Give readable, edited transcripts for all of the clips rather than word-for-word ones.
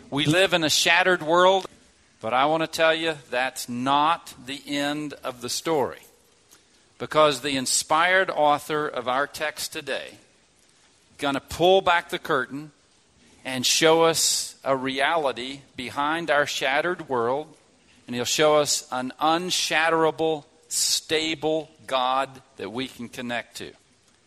We live in a shattered world, but I want to tell you that's not the end of the story. Because the inspired author of our text today is going to pull back the curtain and show us a reality behind our shattered world. And he'll show us an unshatterable, stable God that we can connect to.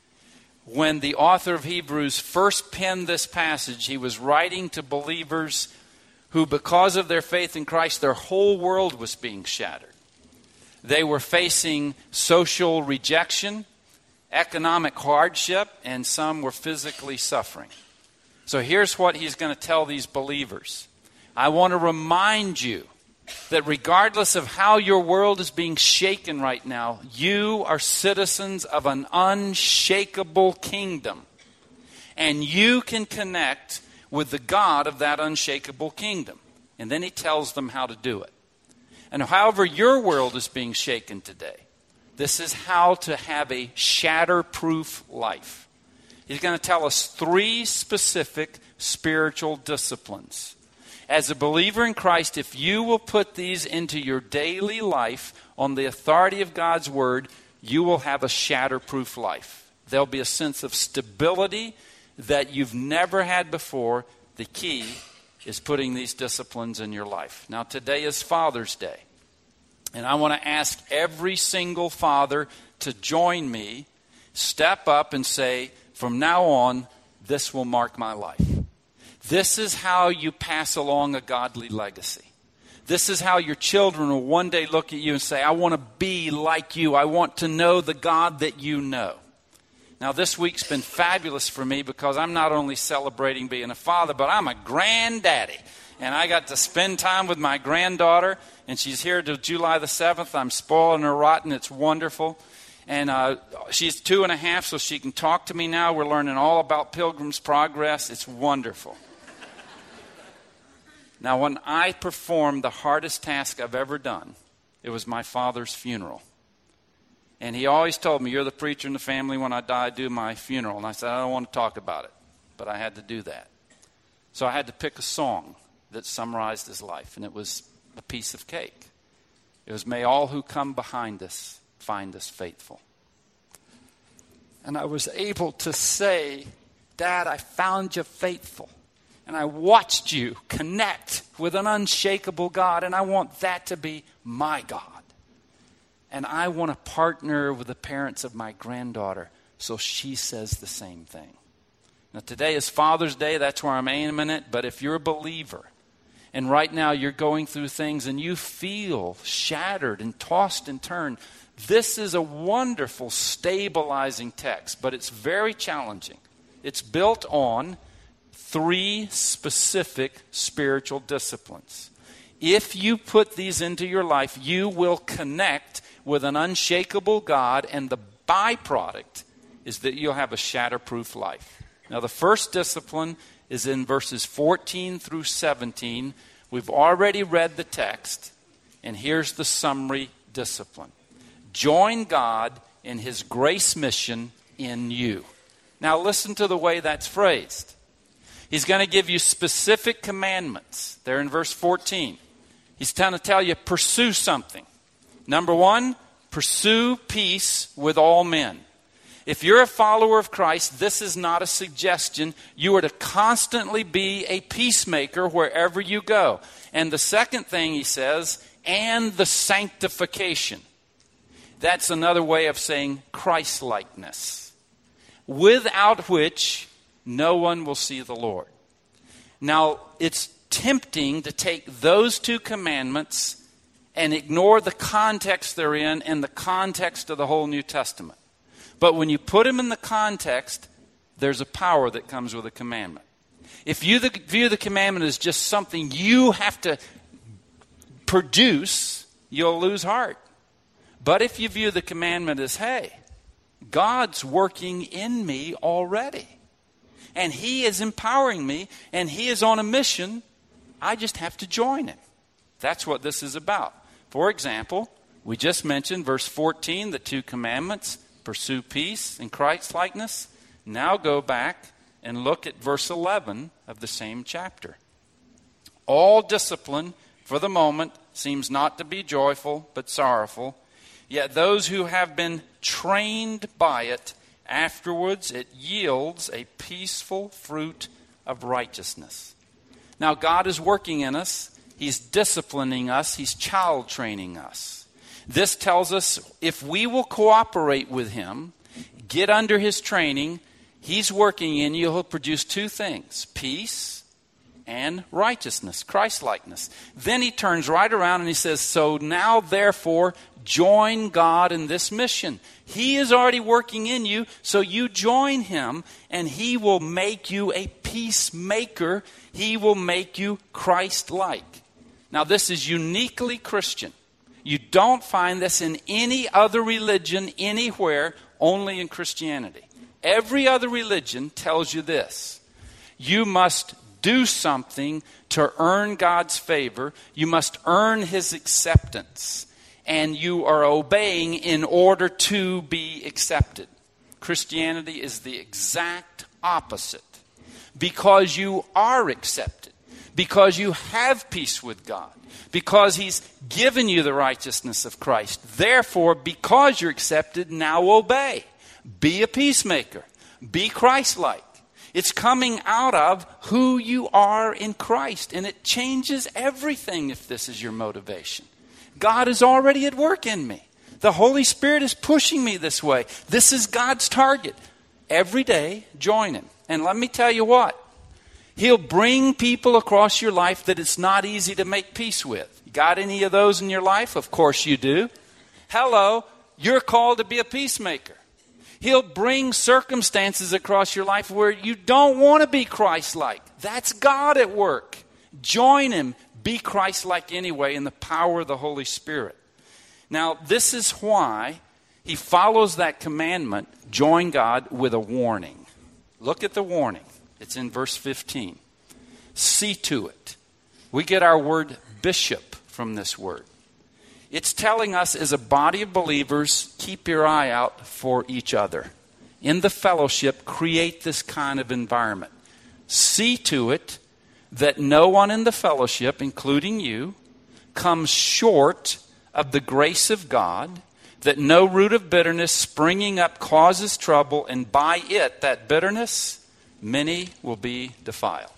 When the author of Hebrews first penned this passage, he was writing to believers who, because of their faith in Christ, their whole world was being shattered. They were facing social rejection, economic hardship, and some were physically suffering. So here's what he's going to tell these believers. I want to remind you that regardless of how your world is being shaken right now, you are citizens of an unshakable kingdom. And you can connect with the God of that unshakable kingdom. And then he tells them how to do it. And however your world is being shaken today, this is how to have a shatter-proof life. He's going to tell us 3 specific spiritual disciplines. As a believer in Christ, if you will put these into your daily life on the authority of God's Word, you will have a shatter-proof life. There'll be a sense of stability that you've never had before. The key is putting these disciplines in your life. Now, today is Father's Day. And I want to ask every single father to join me, step up and say, from now on, this will mark my life. This is how you pass along a godly legacy. This is how your children will one day look at you and say, I want to be like you. I want to know the God that you know. Now, this week's been fabulous for me because I'm not only celebrating being a father, but I'm a granddaddy. And I got to spend time with my granddaughter, and she's here till July the 7th. I'm spoiling her rotten. It's wonderful. And she's 2.5, so she can talk to me now. We're learning all about Pilgrim's Progress. It's wonderful. Now, when I performed the hardest task I've ever done, it was my father's funeral. And he always told me, you're the preacher in the family. When I die, do my funeral. And I said, I don't want to talk about it. But I had to do that. So I had to pick a song that summarized his life. And it was a piece of cake. It was, may all who come behind us find us faithful. And I was able to say, Dad, I found you faithful. And I watched you connect with an unshakable God. And I want that to be my God. And I want to partner with the parents of my granddaughter so she says the same thing. Now, today is Father's Day. That's where I'm aiming it. But if you're a believer, and right now you're going through things and you feel shattered and tossed and turned, this is a wonderful stabilizing text. But it's very challenging. It's built on 3 specific spiritual disciplines. If you put these into your life, you will connect with an unshakable God, and the byproduct is that you'll have a shatterproof life. Now, the first discipline is in verses 14 through 17. We've already read the text, and here's the summary discipline. Join God in His grace mission in you. Now, listen to the way that's phrased. He's going to give you specific commandments. They're in verse 14. He's trying to tell you, pursue something. Number 1, pursue peace with all men. If you're a follower of Christ, this is not a suggestion. You are to constantly be a peacemaker wherever you go. And the second thing he says, and the sanctification. That's another way of saying Christ-likeness, without which no one will see the Lord. Now, it's tempting to take those 2 commandments and ignore the context they're in and the context of the whole New Testament. But when you put them in the context, there's a power that comes with a commandment. If you view the commandment as just something you have to produce, you'll lose heart. But if you view the commandment as, hey, God's working in me already, and He is empowering me, and He is on a mission, I just have to join Him. That's what this is about. For example, we just mentioned verse 14, the 2 commandments, pursue peace and Christ-likeness. Now go back and look at verse 11 of the same chapter. All discipline, for the moment, seems not to be joyful, but sorrowful. Yet those who have been trained by it, afterwards it yields a peaceful fruit of righteousness. Now God is working in us. He's disciplining us. He's child training us. This tells us if we will cooperate with Him, get under His training, He's working in you. He'll produce two things: peace and righteousness, Christ-likeness. Then He turns right around and He says, so now therefore join God in this mission. He is already working in you, so you join Him and He will make you a peacemaker. He will make you Christ-like. Now this is uniquely Christian. You don't find this in any other religion anywhere, only in Christianity. Every other religion tells you this: you must do something to earn God's favor. You must earn His acceptance. And you are obeying in order to be accepted. Christianity is the exact opposite. Because you are accepted. Because you have peace with God. Because He's given you the righteousness of Christ. Therefore, because you're accepted, now obey. Be a peacemaker. Be Christ-like. It's coming out of who you are in Christ. And it changes everything if this is your motivation. God is already at work in me. The Holy Spirit is pushing me this way. This is God's target. Every day, join Him. And let me tell you what. He'll bring people across your life that it's not easy to make peace with. You got any of those in your life? Of course you do. Hello, you're called to be a peacemaker. He'll bring circumstances across your life where you don't want to be Christ-like. That's God at work. Join Him. Be Christ-like anyway in the power of the Holy Spirit. Now, this is why He follows that commandment, join God, with a warning. Look at the warning. It's in verse 15. See to it. We get our word bishop from this word. It's telling us as a body of believers, keep your eye out for each other. In the fellowship, create this kind of environment. See to it that no one in the fellowship, including you, comes short of the grace of God, that no root of bitterness springing up causes trouble, and by it, that bitterness, many will be defiled.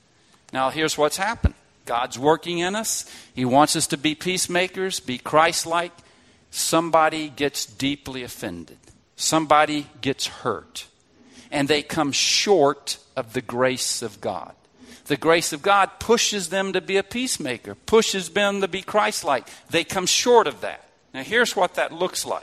Now here's what's happened. God's working in us. He wants us to be peacemakers, be Christ-like. Somebody gets deeply offended. Somebody gets hurt. And they come short of the grace of God. The grace of God pushes them to be a peacemaker, pushes them to be Christ-like. They come short of that. Now here's what that looks like.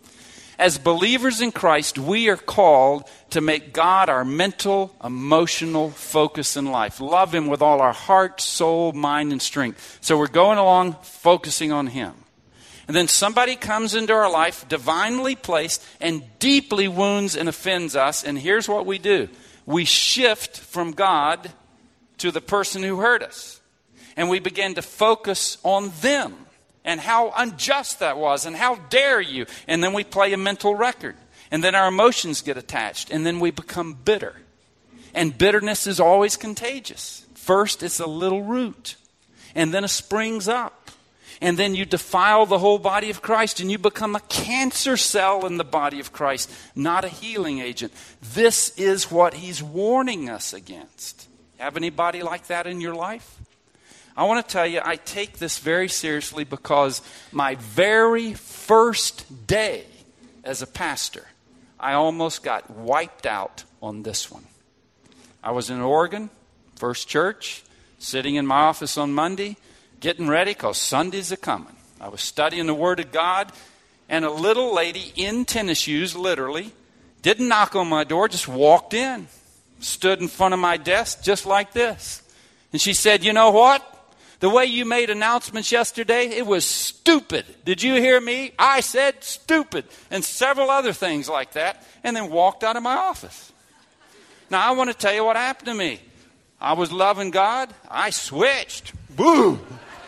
As believers in Christ, we are called to make God our mental, emotional focus in life. Love Him with all our heart, soul, mind, and strength. So we're going along focusing on Him. And then somebody comes into our life, divinely placed, and deeply wounds and offends us. And here's what we do. We shift from God to the person who hurt us. And we begin to focus on them. And how unjust that was, and how dare you. And then we play a mental record. And then our emotions get attached. And then we become bitter. And bitterness is always contagious. First, it's a little root. And then it springs up. And then you defile the whole body of Christ. And you become a cancer cell in the body of Christ, not a healing agent. This is what He's warning us against. Have anybody like that in your life? I want to tell you, I take this very seriously because my very first day as a pastor, I almost got wiped out on this one. I was in Oregon, First Church, sitting in my office on Monday, getting ready because Sunday's a-coming. I was studying the Word of God, and a little lady in tennis shoes, literally, didn't knock on my door, just walked in, stood in front of my desk just like this. And she said, you know what? The way you made announcements yesterday, it was stupid. Did you hear me? I said stupid. And several other things like that. And then walked out of my office. Now, I want to tell you what happened to me. I was loving God. I switched. Boo!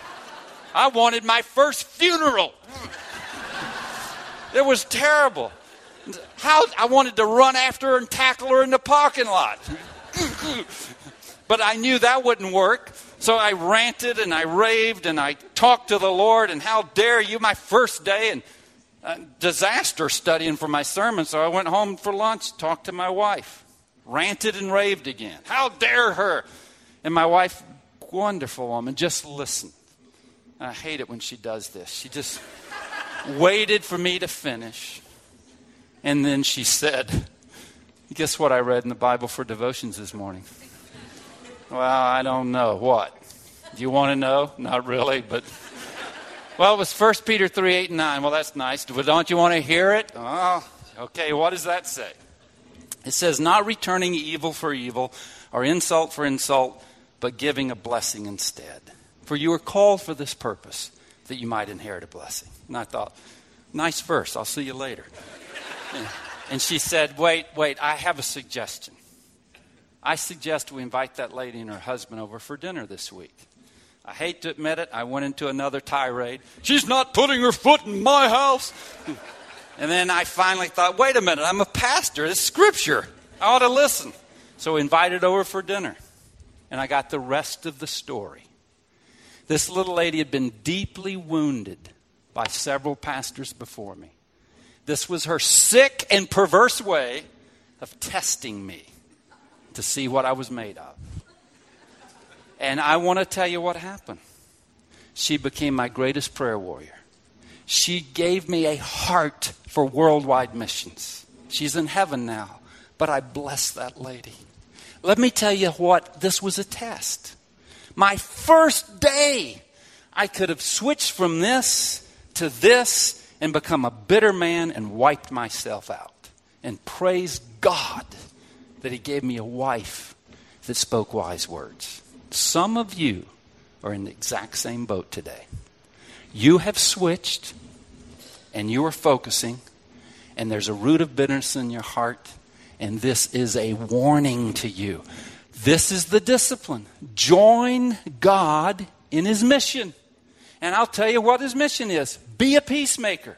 I wanted my first funeral. It was terrible. I wanted to run after her and tackle her in the parking lot. But I knew that wouldn't work. So I ranted and I raved and I talked to the Lord, and how dare you, my first day, and disaster studying for my sermon. So I went home for lunch, talked to my wife, ranted and raved again. How dare her? And my wife, wonderful woman, just listened. I hate it when she does this. She just waited for me to finish. And then she said, guess what I read in the Bible for devotions this morning? Well, I don't know. What? Do you want to know? Not really, but... Well, it was 1 Peter 3, 8, and 9. Well, that's nice. But don't you want to hear it? Oh, okay, what does that say? It says, not returning evil for evil or insult for insult, but giving a blessing instead. For you were called for this purpose, that you might inherit a blessing. And I thought, nice verse. I'll see you later. And she said, wait, I have a suggestion. I suggest we invite that lady and her husband over for dinner this week. I hate to admit it, I went into another tirade. She's not putting her foot in my house. And then I finally thought, wait a minute, I'm a pastor. It's scripture. I ought to listen. So we invited over for dinner. And I got the rest of the story. This little lady had been deeply wounded by several pastors before me. This was her sick and perverse way of testing me to see what I was made of. And I want to tell you what happened. She became my greatest prayer warrior. She gave me a heart for worldwide missions. She's in heaven now, but I bless that lady. Let me tell you what, this was a test. My first day, I could have switched from this to this and become a bitter man and wiped myself out. And praise God that he gave me a wife that spoke wise words. Some of you are in the exact same boat today. You have switched and you are focusing, and there's a root of bitterness in your heart, and this is a warning to you. This is the discipline. Join God in his mission. And I'll tell you what his mission is. Be a peacemaker.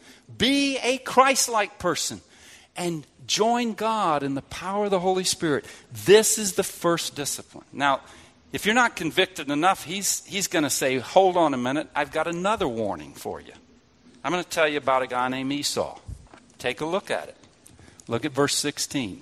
Be a Christ-like person. And join God in the power of the Holy Spirit. This is the first discipline. Now, if you're not convicted enough, he's going to say, hold on a minute, I've got another warning for you. I'm going to tell you about a guy named Esau. Take a look at it. Look at verse 16.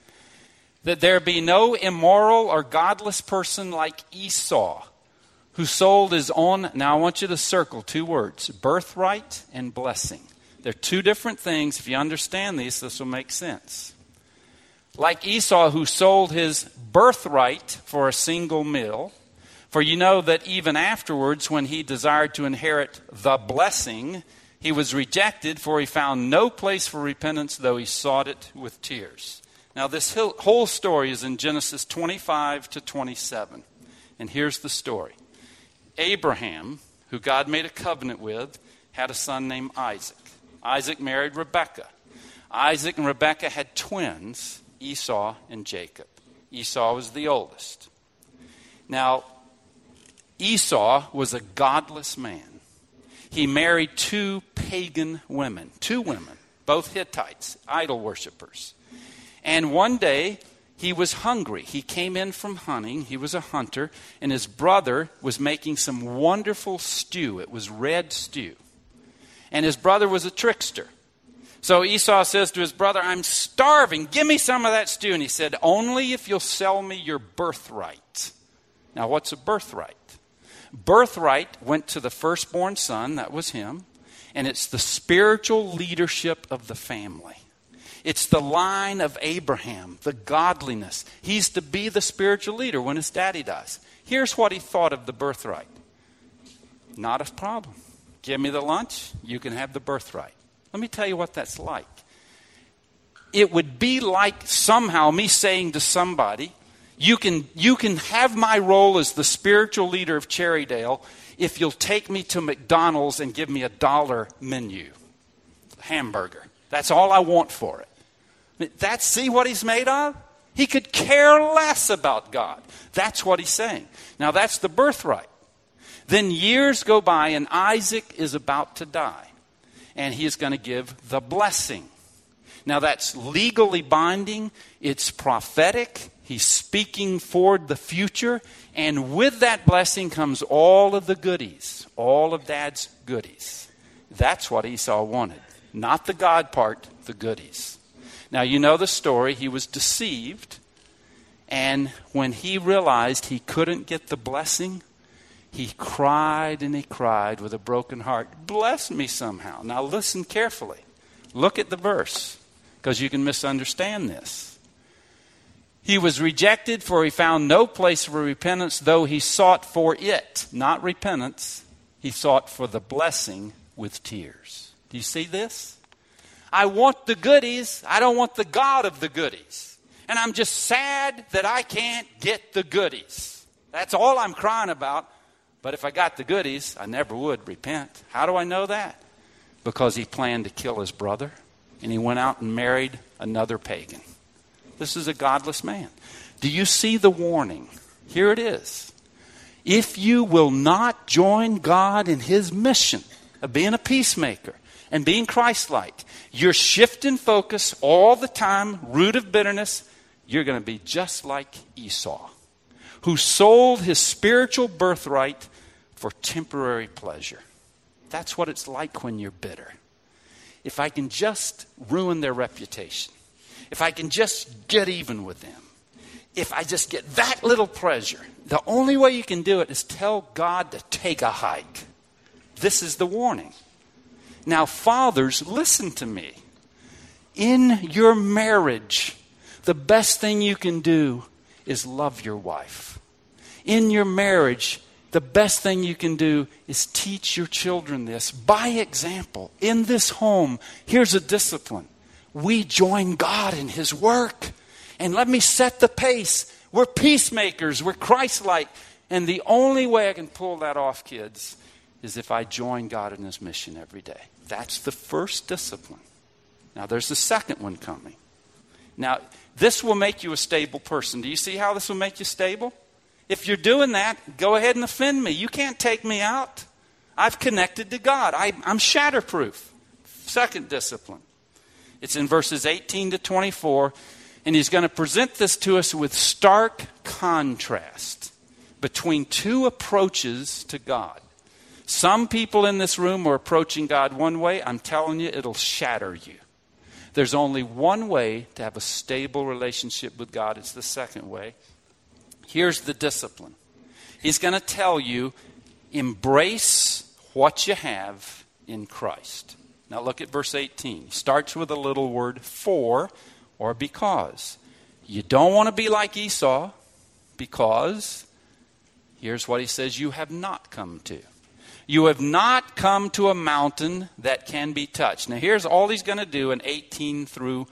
That there be no immoral or godless person like Esau, who sold his own, now I want you to circle two words, birthright and blessing. They're two different things. If you understand these, this will make sense. Like Esau, who sold his birthright for a single meal. For you know that even afterwards, when he desired to inherit the blessing, he was rejected, for he found no place for repentance, though he sought it with tears. Now, this whole story is in Genesis 25 to 27. And here's the story. Abraham, who God made a covenant with, had a son named Isaac. Isaac married Rebekah. Isaac and Rebekah had twins, Esau and Jacob. Esau was the oldest. Now, Esau was a godless man. He married two pagan women, both Hittites, idol worshipers. And one day, he was hungry. He came in from hunting. He was a hunter. And his brother was making some wonderful stew. It was red stew. And his brother was a trickster. So Esau says to his brother, I'm starving. Give me some of that stew. And he said, only if you'll sell me your birthright. Now, what's a birthright? Birthright went to the firstborn son. That was him. And it's the spiritual leadership of the family. It's the line of Abraham, the godliness. He's to be the spiritual leader when his daddy dies. Here's what he thought of the birthright. Not a problem. Give me the lunch, you can have the birthright. Let me tell you what that's like. It would be like somehow me saying to somebody, you can have my role as the spiritual leader of Cherrydale if you'll take me to McDonald's and give me $1 menu. Hamburger. That's all I want for it. See what he's made of? He could care less about God. That's what he's saying. Now that's the birthright. Then years go by and Isaac is about to die. And he is going to give the blessing. Now that's legally binding. It's prophetic. He's speaking forward the future. And with that blessing comes all of the goodies, all of Dad's goodies. That's what Esau wanted. Not the God part, the goodies. Now, you know the story. He was deceived. And when he realized he couldn't get the blessing, he cried and he cried with a broken heart. Bless me somehow. Now listen carefully. Look at the verse, because you can misunderstand this. He was rejected, for he found no place for repentance, though he sought for it. Not repentance. He sought for the blessing with tears. Do you see this? I want the goodies. I don't want the God of the goodies. And I'm just sad that I can't get the goodies. That's all I'm crying about. But if I got the goodies, I never would repent. How do I know that? Because he planned to kill his brother. And he went out and married another pagan. This is a godless man. Do you see the warning? Here it is. If you will not join God in his mission of being a peacemaker and being Christ-like, you're shifting focus all the time, root of bitterness, you're going to be just like Esau, who sold his spiritual birthright for temporary pleasure. That's what it's like when you're bitter. If I can just ruin their reputation, if I can just get even with them, if I just get that little pleasure, the only way you can do it is tell God to take a hike. This is the warning. Now, fathers, listen to me. In your marriage, the best thing you can do is love your wife. In your marriage, the best thing you can do is teach your children this by example. In this home, here's a discipline. We join God in his work. And let me set the pace. We're peacemakers. We're Christ-like. And the only way I can pull that off, kids, is if I join God in his mission every day. That's the first discipline. Now, there's the second one coming. Now, this will make you a stable person. Do you see how this will make you stable? If you're doing that, go ahead and offend me. You can't take me out. I've connected to God. I'm shatterproof. Second discipline. It's in verses 18 to 24. And he's going to present this to us with stark contrast between two approaches to God. Some people in this room are approaching God one way. I'm telling you, it'll shatter you. There's only one way to have a stable relationship with God. It's the second way. Here's the discipline. He's going to tell you, embrace what you have in Christ. Now look at verse 18. He starts with a little word, for or because. You don't want to be like Esau because, here's what he says, you have not come to. You have not come to a mountain that can be touched. Now here's all he's going to do in 18 through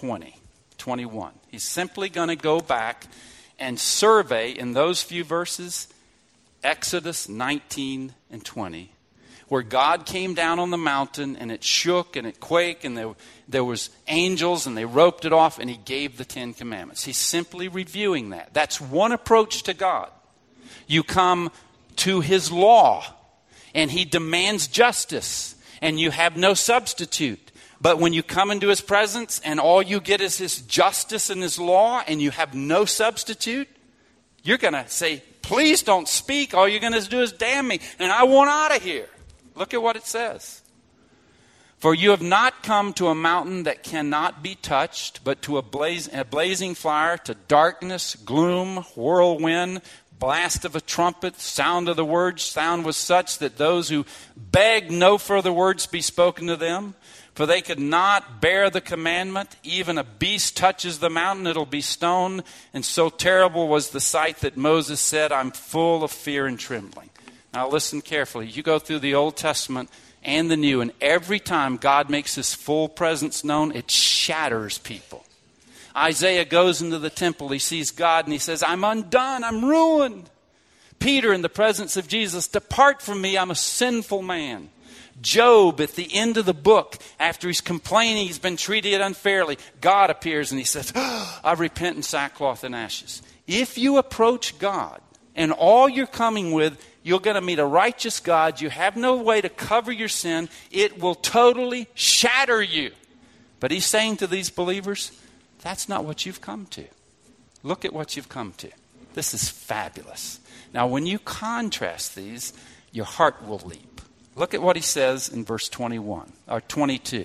21. He's simply going to go back and survey in those few verses, Exodus 19 and 20, where God came down on the mountain and it shook and it quaked and there was angels and they roped it off and he gave the 10 Commandments. He's simply reviewing that. That's one approach to God. You come to his law and he demands justice and you have no substitute. But when you come into his presence and all you get is his justice and his law and you have no substitute, you're going to say, please don't speak. All you're going to do is damn me and I want out of here. Look at what it says. For you have not come to a mountain that cannot be touched, but to a blazing fire, to darkness, gloom, whirlwind, blast of a trumpet, sound of the word. Sound was such that those who begged no further words be spoken to them. For they could not bear the commandment. Even a beast touches the mountain, it'll be stoned. And so terrible was the sight that Moses said, I'm full of fear and trembling. Now listen carefully. You go through the Old Testament and the New, and every time God makes his full presence known, it shatters people. Isaiah goes into the temple. He sees God and he says, I'm undone. I'm ruined. Peter, in the presence of Jesus, depart from me. I'm a sinful man. Job, at the end of the book, after he's complaining he's been treated unfairly, God appears and he says, I repent in sackcloth and ashes. If you approach God and all you're coming with, you're going to meet a righteous God. You have no way to cover your sin. It will totally shatter you. But he's saying to these believers, that's not what you've come to. Look at what you've come to. This is fabulous. Now, when you contrast these, your heart will leap. Look at what he says in verse 21 or 22.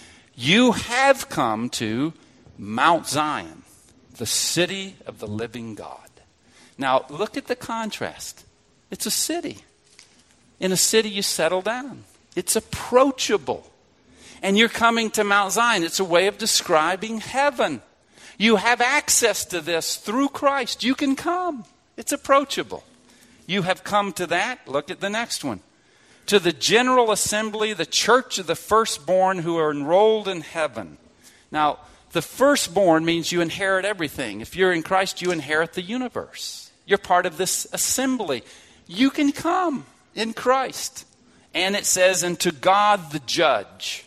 You have come to Mount Zion, the city of the living God. Now, look at the contrast. It's a city. In a city, you settle down. It's approachable. And you're coming to Mount Zion. It's a way of describing heaven. You have access to this through Christ. You can come. It's approachable. You have come to that. Look at the next one. To the general assembly, the church of the firstborn who are enrolled in heaven. Now, the firstborn means you inherit everything. If you're in Christ, you inherit the universe. You're part of this assembly. You can come in Christ. And it says, and to God the judge.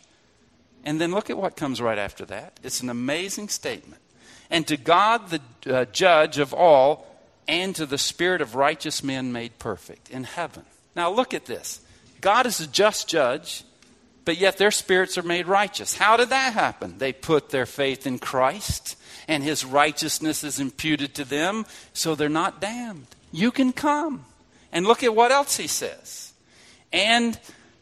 And then look at what comes right after that. It's an amazing statement. And to God the judge of all, and to the spirit of righteous men made perfect in heaven. Now look at this. God is a just judge, but yet their spirits are made righteous. How did that happen? They put their faith in Christ, and his righteousness is imputed to them, so they're not damned. You can come. And look at what else he says. And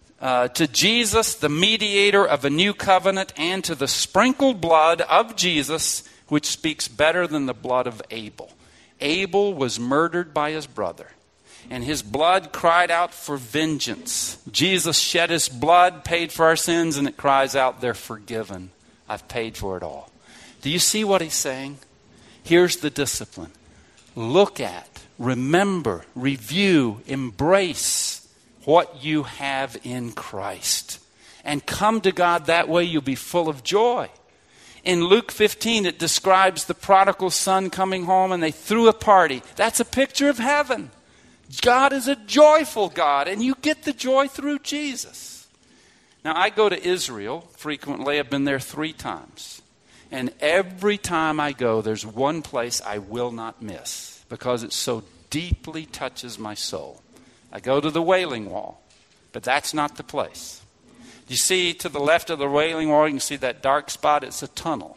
to Jesus, the mediator of a new covenant, and to the sprinkled blood of Jesus, which speaks better than the blood of Abel. Abel was murdered by his brother, and his blood cried out for vengeance. Jesus shed his blood, paid for our sins, and it cries out, they're forgiven. I've paid for it all. Do you see what he's saying? Here's the discipline. Look at, remember, review, embrace what you have in Christ. And come to God that way, you'll be full of joy. In Luke 15, it describes the prodigal son coming home and they threw a party. That's a picture of heaven. God is a joyful God, and you get the joy through Jesus. Now, I go to Israel frequently. I've been there 3 times. And every time I go, there's one place I will not miss because it so deeply touches my soul. I go to the Wailing Wall, but that's not the place. You see to the left of the Wailing Wall, you can see that dark spot. It's a tunnel.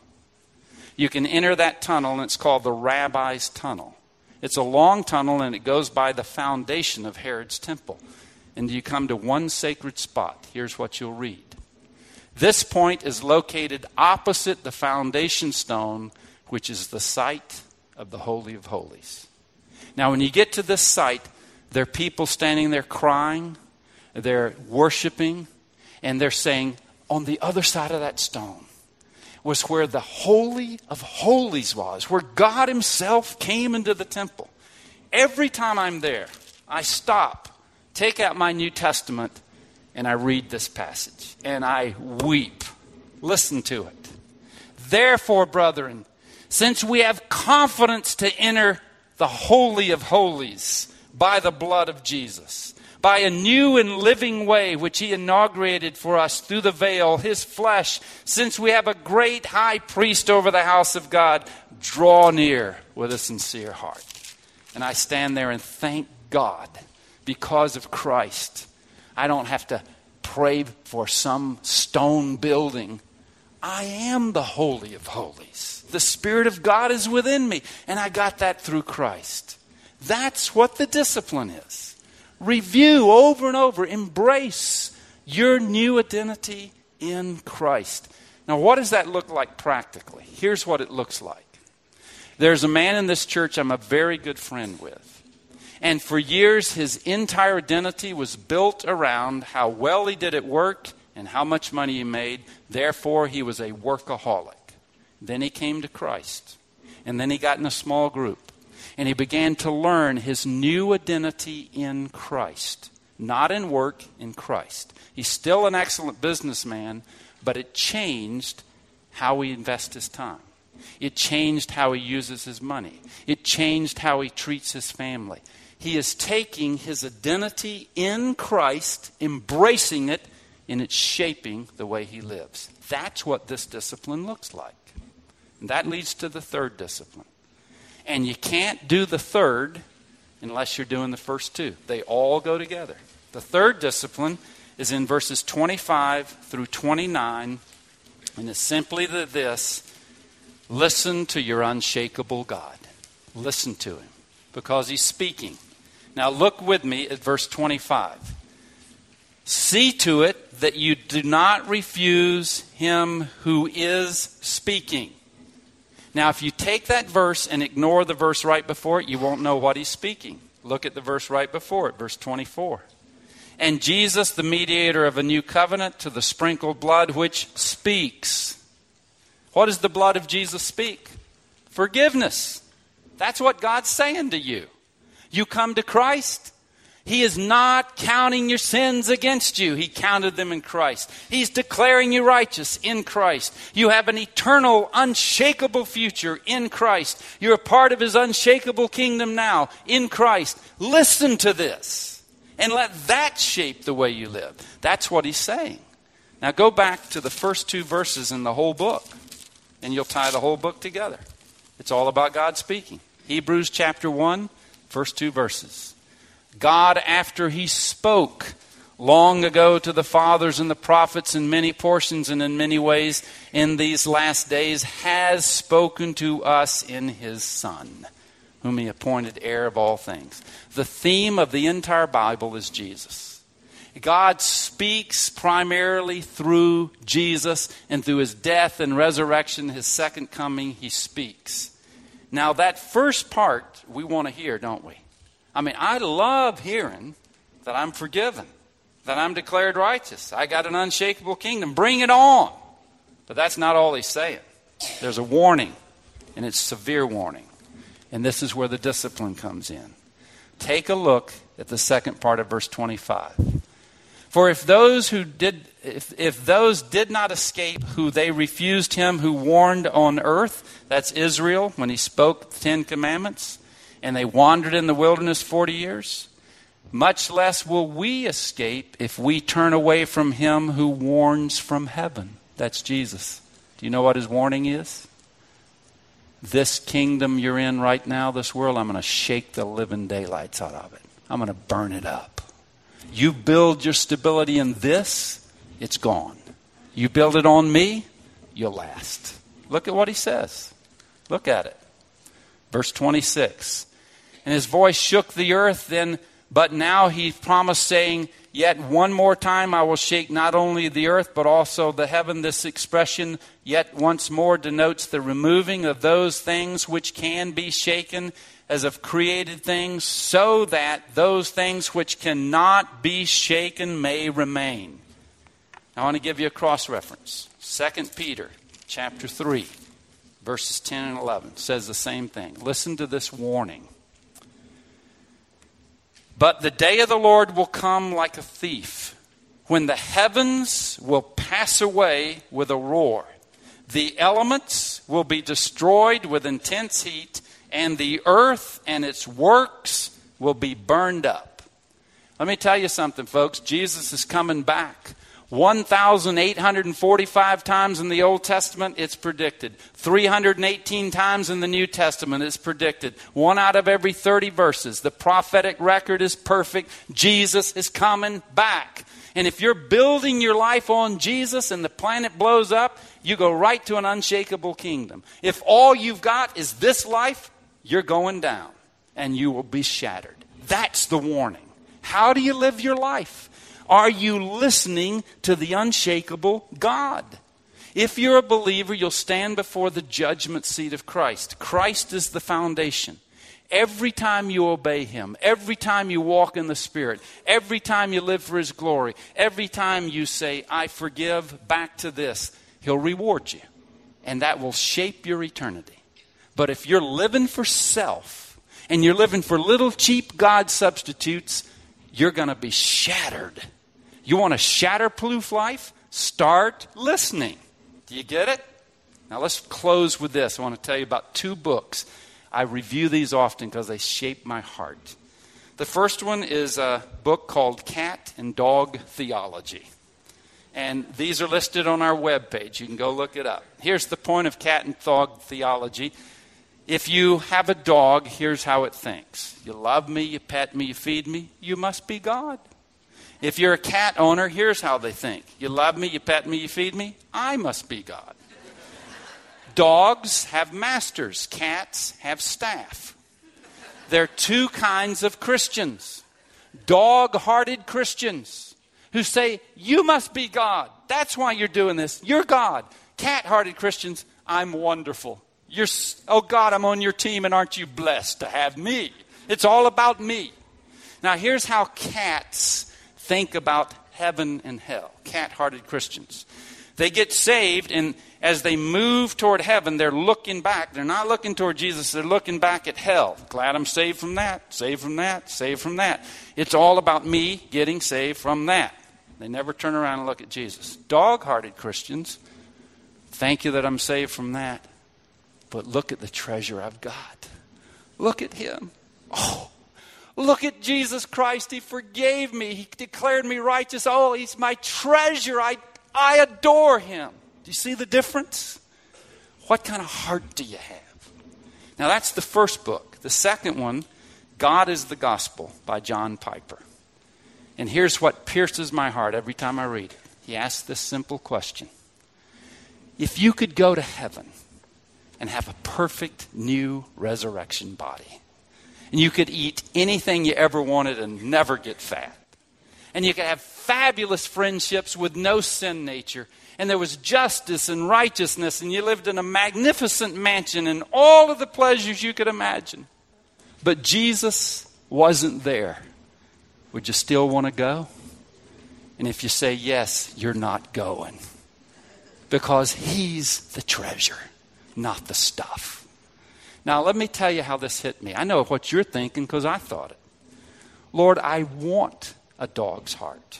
You can enter that tunnel, and it's called the Rabbi's Tunnel. It's a long tunnel, and it goes by the foundation of Herod's temple. And you come to one sacred spot. Here's what you'll read. This point is located opposite the foundation stone, which is the site of the Holy of Holies. Now, when you get to this site, there are people standing there crying. They're worshiping. And they're saying, on the other side of that stone was where the Holy of Holies was, where God himself came into the temple. Every time I'm there, I stop, take out my New Testament, and I read this passage. And I weep. Listen to it. Therefore, brethren, since we have confidence to enter the Holy of Holies by the blood of Jesus, by a new and living way which he inaugurated for us through the veil, his flesh, since we have a great high priest over the house of God, draw near with a sincere heart. And I stand there and thank God because of Christ. I don't have to pray for some stone building. I am the Holy of Holies. The Spirit of God is within me, and I got that through Christ. That's what the discipline is. Review over and over. Embrace your new identity in Christ. Now, what does that look like practically? Here's what it looks like. There's a man in this church I'm a very good friend with. And for years, his entire identity was built around how well he did at work and how much money he made. Therefore, he was a workaholic. Then he came to Christ. And then he got in a small group. And he began to learn his new identity in Christ. Not in work, in Christ. He's still an excellent businessman, but it changed how he invests his time. It changed how he uses his money. It changed how he treats his family. He is taking his identity in Christ, embracing it, and it's shaping the way he lives. That's what this discipline looks like. And that leads to the third discipline. And you can't do the third unless you're doing the first 2. They all go together. The third discipline is in verses 25 through 29. And it's simply this: listen to your unshakable God. Listen to him because he's speaking. Now look with me at verse 25. See to it that you do not refuse him who is speaking. Now if you take that verse and ignore the verse right before it, you won't know what he's speaking. Look at the verse right before it, verse 24. And Jesus, the mediator of a new covenant, to the sprinkled blood which speaks. What does the blood of Jesus speak? Forgiveness. That's what God's saying to you. You come to Christ. He is not counting your sins against you. He counted them in Christ. He's declaring you righteous in Christ. You have an eternal, unshakable future in Christ. You're a part of his unshakable kingdom now in Christ. Listen to this and let that shape the way you live. That's what he's saying. Now go back to the first two verses in the whole book and you'll tie the whole book together. It's all about God speaking. Hebrews chapter 1, first two verses. God, after he spoke long ago to the fathers and the prophets in many portions and in many ways in these last days, has spoken to us in his Son, whom he appointed heir of all things. The theme of the entire Bible is Jesus. God speaks primarily through Jesus, and through his death and resurrection, his second coming, he speaks. Now that first part we want to hear, don't we? I mean, I love hearing that I'm forgiven, that I'm declared righteous. I got an unshakable kingdom. Bring it on. But that's not all he's saying. There's a warning, and it's a severe warning. And this is where the discipline comes in. Take a look at the second part of verse 25. For if those did not escape who they refused him who warned on earth, that's Israel when he spoke the 10 Commandments, and they wandered in the wilderness 40 years, much less will we escape if we turn away from him who warns from heaven. That's Jesus. Do you know what his warning is? This kingdom you're in right now, this world, I'm going to shake the living daylights out of it. I'm going to burn it up. You build your stability in this, it's gone. You build it on me, you'll last. Look at what he says. Look at it. Verse 26. And his voice shook the earth, but now he promised, saying, yet one more time I will shake not only the earth, but also the heaven. This expression, yet once more, denotes the removing of those things which can be shaken as of created things, so that those things which cannot be shaken may remain. I want to give you a cross-reference. 2 Peter chapter 3, verses 10 and 11 says the same thing. Listen to this warning. But the day of the Lord will come like a thief, when the heavens will pass away with a roar. The elements will be destroyed with intense heat, and the earth and its works will be burned up. Let me tell you something, folks. Jesus is coming back. 1,845 times in the Old Testament, it's predicted. 318 times in the New Testament, it's predicted. 1 out of every 30 verses. The prophetic record is perfect. Jesus is coming back. And if you're building your life on Jesus and the planet blows up, you go right to an unshakable kingdom. If all you've got is this life, you're going down and you will be shattered. That's the warning. How do you live your life? Are you listening to the unshakable God? If you're a believer, you'll stand before the judgment seat of Christ. Christ is the foundation. Every time you obey him, every time you walk in the Spirit, every time you live for his glory, every time you say, I forgive, back to this, he'll reward you. And that will shape your eternity. But if you're living for self and you're living for little cheap God substitutes, you're going to be shattered. You want a shatterproof life? Start listening. Do you get it? Now let's close with this. I want to tell you about 2 books. I review these often because they shape my heart. The first one is a book called Cat and Dog Theology. And these are listed on our webpage. You can go look it up. Here's the point of cat and dog theology. If you have a dog, here's how it thinks. You love me, you pet me, you feed me, you must be God. If you're a cat owner, here's how they think. You love me, you pet me, you feed me, I must be God. Dogs have masters. Cats have staff. There are two kinds of Christians. Dog-hearted Christians who say, you must be God. That's why you're doing this. You're God. Cat-hearted Christians, I'm wonderful. Oh God, I'm on your team, and aren't you blessed to have me? It's all about me. Now here's how cats think about heaven and hell. Cat-hearted Christians. They get saved, and as they move toward heaven, they're looking back. They're not looking toward Jesus. They're looking back at hell. Glad I'm saved from that, saved from that, saved from that. It's all about me getting saved from that. They never turn around and look at Jesus. Dog-hearted Christians, thank you that I'm saved from that. But look at the treasure I've got. Look at him. Oh, look at Jesus Christ. He forgave me. He declared me righteous. Oh, he's my treasure. I adore him. Do you see the difference? What kind of heart do you have? Now that's the first book. The second one, God is the Gospel by John Piper. And here's what pierces my heart every time I read it. He asks this simple question. If you could go to heaven and have a perfect new resurrection body, and you could eat anything you ever wanted and never get fat, and you could have fabulous friendships with no sin nature, and there was justice and righteousness, and you lived in a magnificent mansion and all of the pleasures you could imagine, but Jesus wasn't there, would you still want to go? And if you say yes, you're not going, because he's the treasure, not the stuff. Now let me tell you how this hit me. I know what you're thinking because I thought it. Lord, I want a dog's heart.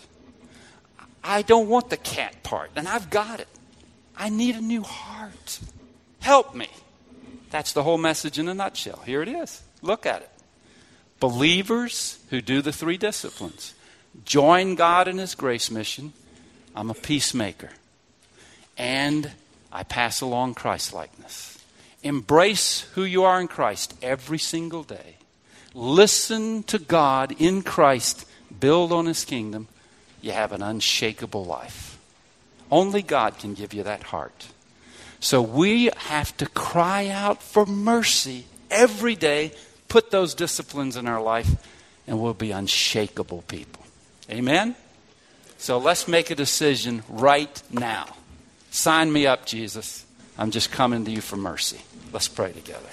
I don't want the cat part, and I've got it. I need a new heart. Help me. That's the whole message in a nutshell. Here it is. Look at it. Believers who do the three disciplines join God in his grace mission. I'm a peacemaker. And I pass along Christ-likeness. Embrace who you are in Christ every single day. Listen to God in Christ. Build on his kingdom. You have an unshakable life. Only God can give you that heart. So we have to cry out for mercy every day. Put those disciplines in our life, and we'll be unshakable people. Amen? So let's make a decision right now. Sign me up, Jesus. I'm just coming to you for mercy. Let's pray together.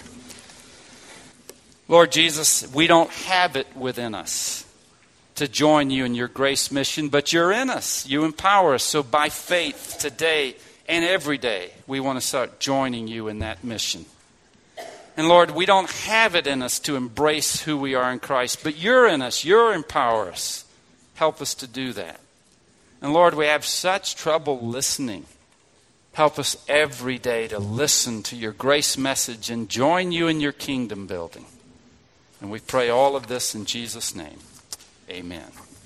Lord Jesus, we don't have it within us to join you in your grace mission, but you're in us. You empower us. So by faith today and every day, we want to start joining you in that mission. And Lord, we don't have it in us to embrace who we are in Christ, but you're in us. You empower us. Help us to do that. And Lord, we have such trouble listening. Help us every day to listen to your grace message and join you in your kingdom building. And we pray all of this in Jesus' name. Amen.